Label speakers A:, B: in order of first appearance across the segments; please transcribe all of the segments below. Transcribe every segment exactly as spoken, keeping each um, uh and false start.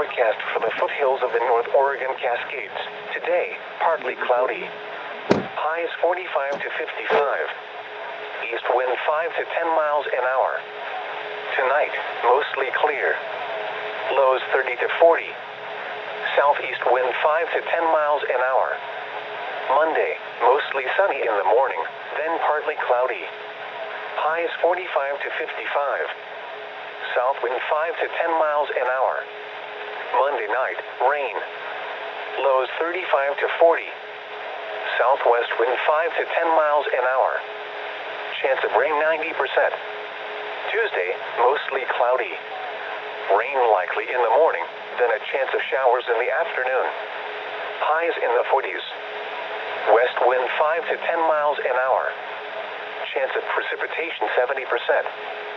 A: forecast for the foothills of the North Oregon Cascades. Today, partly cloudy. Highs forty-five to fifty-five. East wind five to ten miles an hour. Tonight, mostly clear. Lows thirty to forty. Southeast wind five to ten miles an hour. Monday, mostly sunny in the morning, then partly cloudy. Highs forty-five to fifty-five. South wind five to ten miles an hour. Monday night, rain. Lows thirty-five to forty. Southwest wind five to ten miles an hour. Chance of rain ninety percent. Tuesday, mostly cloudy. Rain likely in the morning, then a chance of showers in the afternoon. Highs in the forties. West wind five to ten miles an hour. Chance of precipitation seventy percent.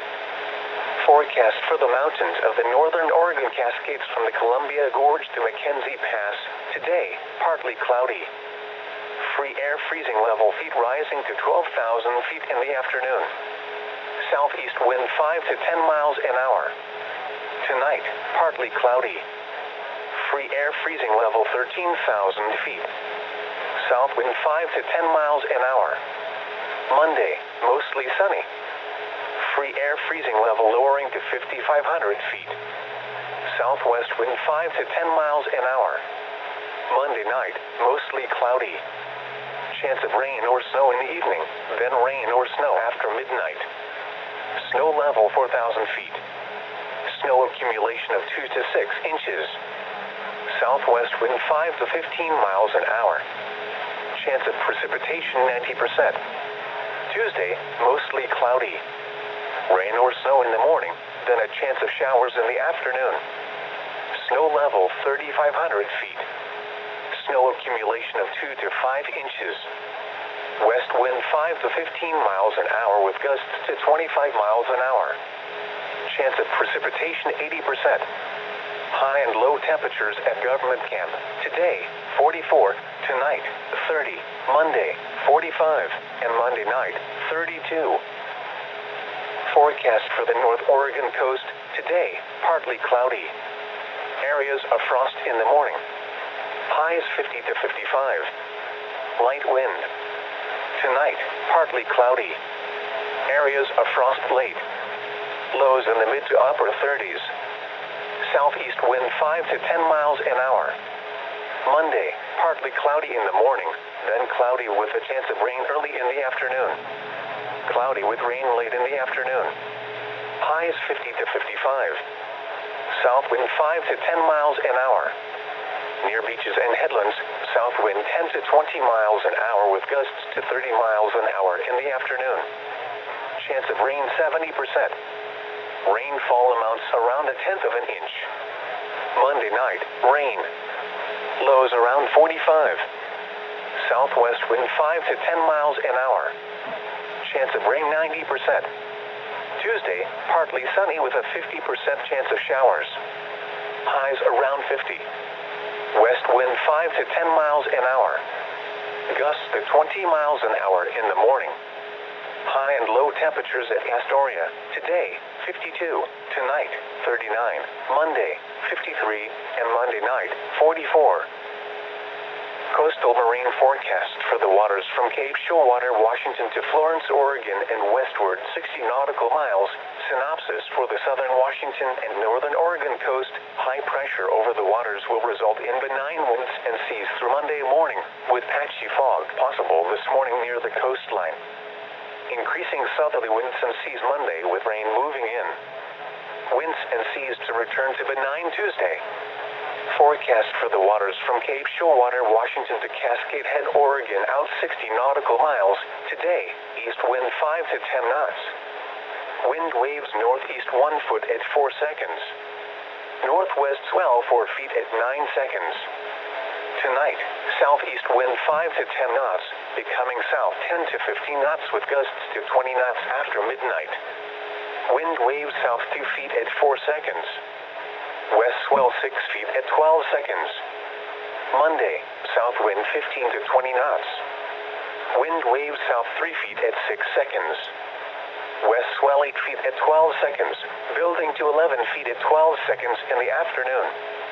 A: Forecast for the mountains of the northern Oregon Cascades from the Columbia Gorge to McKenzie Pass. Today, partly cloudy. Free air freezing level feet rising to twelve thousand feet in the afternoon. Southeast wind five to ten miles an hour. Tonight, partly cloudy. Free air freezing level thirteen thousand feet. South wind five to ten miles an hour. Monday, mostly sunny. Free air freezing level lowering to fifty-five hundred feet. Southwest wind five to ten miles an hour. Monday night, mostly cloudy. Chance of rain or snow in the evening, then rain or snow after midnight. Snow level four thousand feet. Snow accumulation of two to six inches. Southwest wind five to fifteen miles an hour. Chance of precipitation ninety percent. Tuesday, mostly cloudy. Rain or snow in the morning, then a chance of showers in the afternoon. Snow level thirty-five hundred feet. Snow accumulation of two to five inches. West wind five to fifteen miles an hour with gusts to twenty-five miles an hour. Chance of precipitation eighty percent. High and low temperatures at government camp. Today, forty-four. Tonight, thirty. Monday, forty-five. And Monday night, thirty-two. Forecast for the North Oregon coast. Today, partly cloudy. Areas of frost in the morning. Highs fifty to fifty-five. Light wind. Tonight, partly cloudy. Areas of frost late. Lows in the mid to upper thirties. Southeast wind five to ten miles an hour. Monday, partly cloudy in the morning, then cloudy with a chance of rain early in the afternoon. Cloudy with rain late in the afternoon. Highs fifty to fifty-five. South wind five to ten miles an hour. Near beaches and headlands, south wind ten to twenty miles an hour with gusts to thirty miles an hour in the afternoon. Chance of rain seventy percent. Rainfall amounts around a tenth of an inch. Monday night, rain. Lows around forty-five. Southwest wind five to ten miles an hour. Chance of rain ninety percent. Tuesday, partly sunny with a fifty percent chance of showers. Highs around fifty. West wind five to ten miles an hour. Gusts to twenty miles an hour in the morning. High and low temperatures at Astoria. Today, fifty-two. Tonight, thirty-nine. Monday, fifty-three. And Monday night, forty-four. Coastal marine forecast for the waters from Cape Shoalwater, Washington to Florence, Oregon and westward sixty nautical miles. Synopsis for the southern Washington and northern Oregon coast. High pressure over the waters will result in benign winds and seas through Monday morning, with patchy fog possible this morning near the coastline. Increasing southerly winds and seas Monday with rain moving in. Winds and seas to return to benign Tuesday. Forecast for the waters from Cape Shoalwater, Washington to Cascade Head, Oregon out sixty nautical miles. Today, east wind five to ten knots. Wind waves northeast one foot at four seconds. Northwest swell four feet at nine seconds. Tonight, southeast wind five to ten knots, becoming south ten to fifteen knots with gusts to twenty knots after midnight. Wind waves south two feet at four seconds. West swell six feet at twelve seconds. Monday, south wind fifteen to twenty knots. Wind waves south three feet at six seconds. West swell eight feet at twelve seconds, building to eleven feet at twelve seconds in the afternoon.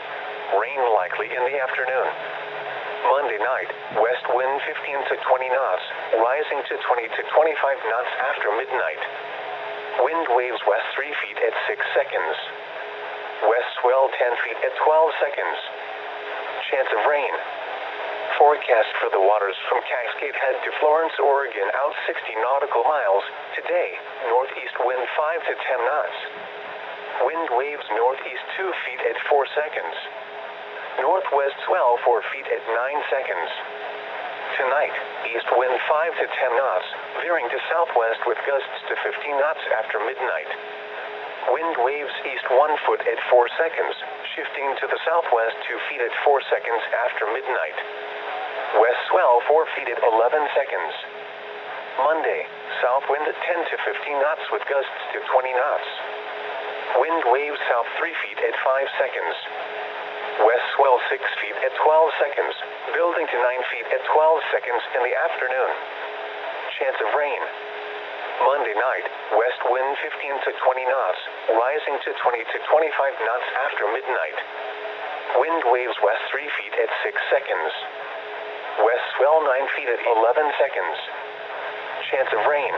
A: Rain likely in the afternoon. Monday night, west wind fifteen to twenty knots, rising to twenty to twenty-five knots after midnight. Wind waves west three feet at six seconds. West swell ten feet at twelve seconds. Chance of rain. Forecast for the waters from Cascade Head to Florence, Oregon, out sixty nautical miles. Today, northeast wind five to ten knots. Wind waves northeast two feet at four seconds. Northwest swell four feet at nine seconds. Tonight, east wind five to ten knots, veering to southwest with gusts to fifteen knots after midnight. Wind waves east one foot at four seconds, shifting to the southwest two feet at four seconds after midnight. West swell four feet at eleven seconds. Monday, south wind at ten to fifteen knots with gusts to twenty knots. Wind waves south three feet at five seconds. West swell six feet at twelve seconds, building to nine feet at twelve seconds in the afternoon. Chance of rain. Monday night, west wind fifteen to twenty knots, rising to twenty to twenty-five knots after midnight. Wind waves west three feet at six seconds. West swell nine feet at eleven seconds. Chance of rain.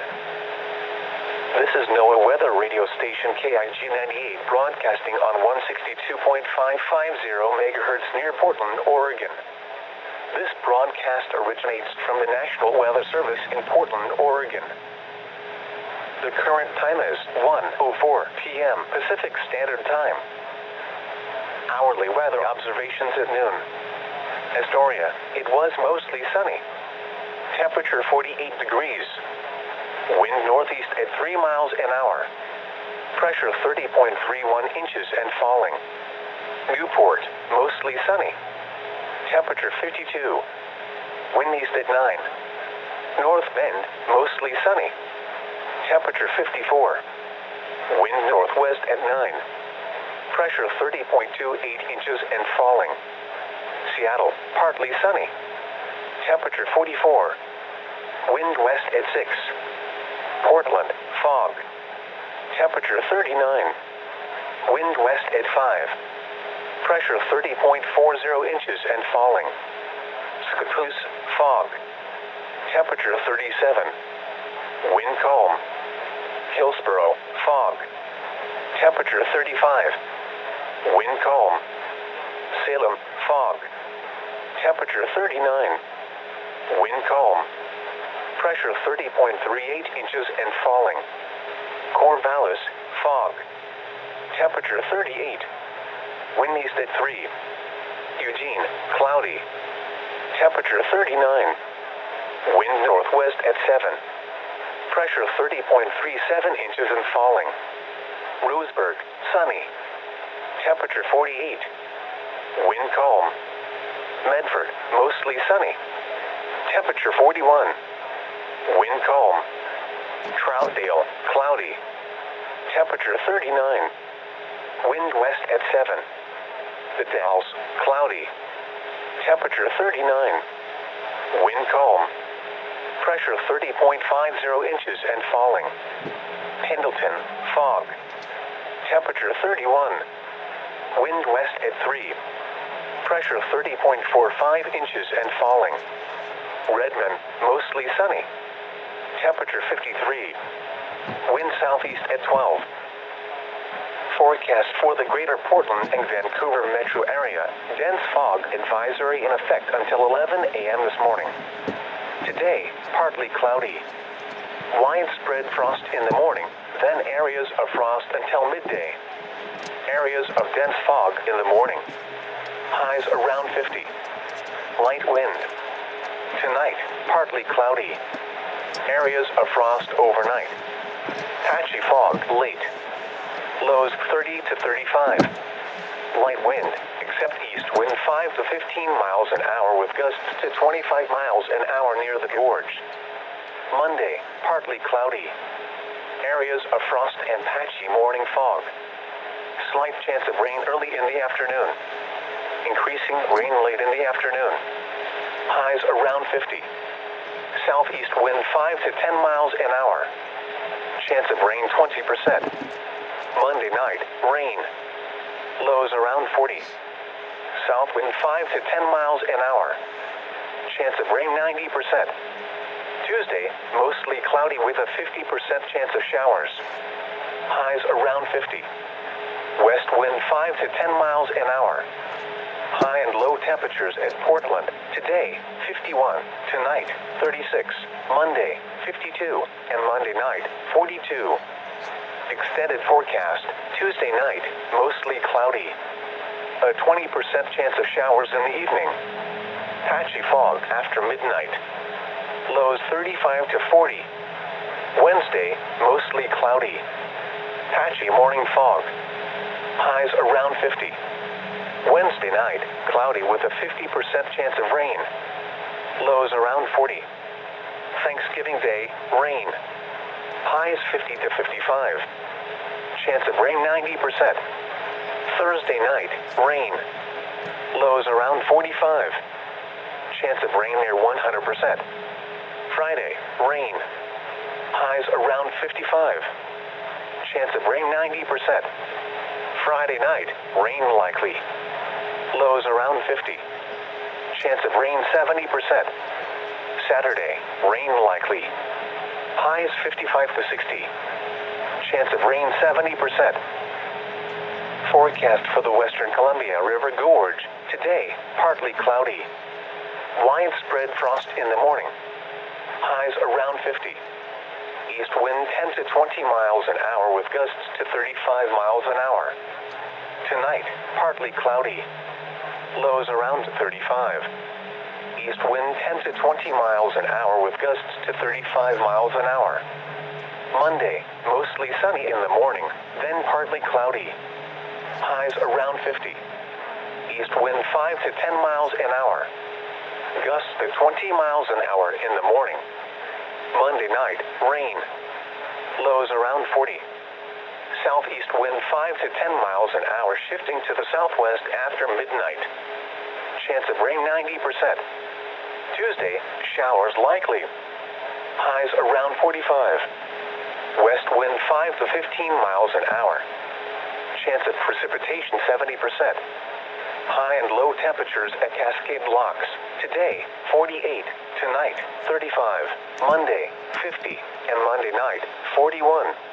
A: This is NOAA Weather Radio Station K I G ninety-eight, broadcasting on one sixty-two point five five zero megahertz near Portland, Oregon. This broadcast originates from the National Weather Service in Portland, Oregon. The current time is one oh four p m Pacific Standard Time. Hourly weather observations at noon. Astoria, it was mostly sunny. Temperature forty-eight degrees. Wind northeast at three miles an hour. Pressure thirty point three one inches and falling. Newport, mostly sunny. Temperature fifty-two. Wind east at nine. North Bend, mostly sunny. Temperature fifty-four. Wind northwest at nine. Pressure thirty point two eight inches and falling. Seattle, partly sunny. Temperature forty-four. Wind west at six. Portland, fog. Temperature thirty-nine. Wind west at five. Pressure thirty point four zero inches and falling. Scappoose, fog. Temperature thirty-seven. Wind calm. Hillsboro, fog. Temperature thirty-five. Wind calm. Salem, fog. Temperature thirty-nine. Wind calm. Pressure thirty point three eight inches and falling. Corvallis, fog. Temperature thirty-eight. Wind east at three. Eugene, cloudy. Temperature thirty-nine. Wind northwest at seven. Pressure thirty point three seven inches and falling. Roseburg, sunny. Temperature forty-eight. Wind calm. Medford, mostly sunny. Temperature forty-one. Wind calm. Troutdale, cloudy. Temperature thirty-nine. Wind west at seven. The Dalles, cloudy. Temperature thirty-nine. Wind calm. Pressure thirty point five zero inches and falling. Pendleton, fog. Temperature thirty-one. Wind west at three. Pressure thirty point four five inches and falling. Redmond, mostly sunny. Temperature fifty-three. Wind southeast at twelve. Forecast for the greater Portland and Vancouver metro area. Dense fog advisory in effect until eleven a m this morning. Today, partly cloudy. Widespread frost in the morning, then areas of frost until midday. Areas of dense fog in the morning. Highs around fifty. Light wind. Tonight, partly cloudy. Areas of frost overnight. Patchy fog late. Lows thirty to thirty-five. Light wind, except east wind five to fifteen miles an hour with gusts to twenty-five miles an hour near the gorge. Monday, partly cloudy. Areas of frost and patchy morning fog. Slight chance of rain early in the afternoon. Increasing rain late in the afternoon. Highs around fifty. Southeast wind five to ten miles an hour. Chance of rain twenty percent. Monday night, rain. Lows around forty. south wind five to ten miles an hour. Chance of rain ninety percent. Tuesday, mostly cloudy with a fifty percent chance of showers. Highs around fifty. West wind five to ten miles an hour. High and low temperatures at Portland. Today, fifty-one. Tonight, thirty-six. Monday, fifty-two. And Monday night, forty-two. Extended forecast. Tuesday night, mostly cloudy. A twenty percent chance of showers in the evening. Patchy fog after midnight. Lows thirty-five to forty. Wednesday, mostly cloudy. Patchy morning fog. Highs around fifty. Wednesday night, cloudy with a fifty percent chance of rain. Lows around forty. Thanksgiving Day, rain. Highs fifty to fifty-five. Chance of rain ninety percent. Thursday night, rain. Lows around forty-five. Chance of rain near one hundred percent. Friday, rain. Highs around fifty-five. Chance of rain ninety percent. Friday night, rain likely. Lows around fifty. Chance of rain seventy percent. Saturday, rain likely. Highs fifty-five to sixty. Chance of rain seventy percent. Forecast for the Western Columbia River Gorge. Today, partly cloudy. Widespread frost in the morning. Highs around fifty. East wind ten to twenty miles an hour with gusts to thirty-five miles an hour. Tonight, partly cloudy. Lows around thirty-five. East wind ten to twenty miles an hour with gusts to thirty-five miles an hour. Monday, mostly sunny in the morning, then partly cloudy. Highs around fifty. East wind five to ten miles an hour. Gusts to twenty miles an hour in the morning. Monday night, rain. Lows around forty. Southeast wind five to ten miles an hour shifting to the southwest after midnight. Chance of rain ninety percent. Tuesday, showers likely. Highs around forty-five. West wind five to fifteen miles an hour. Chance of precipitation seventy percent. High and low temperatures at Cascade Locks. Today, forty-eight. Tonight, thirty-five. Monday, fifty. And Monday night, forty-one.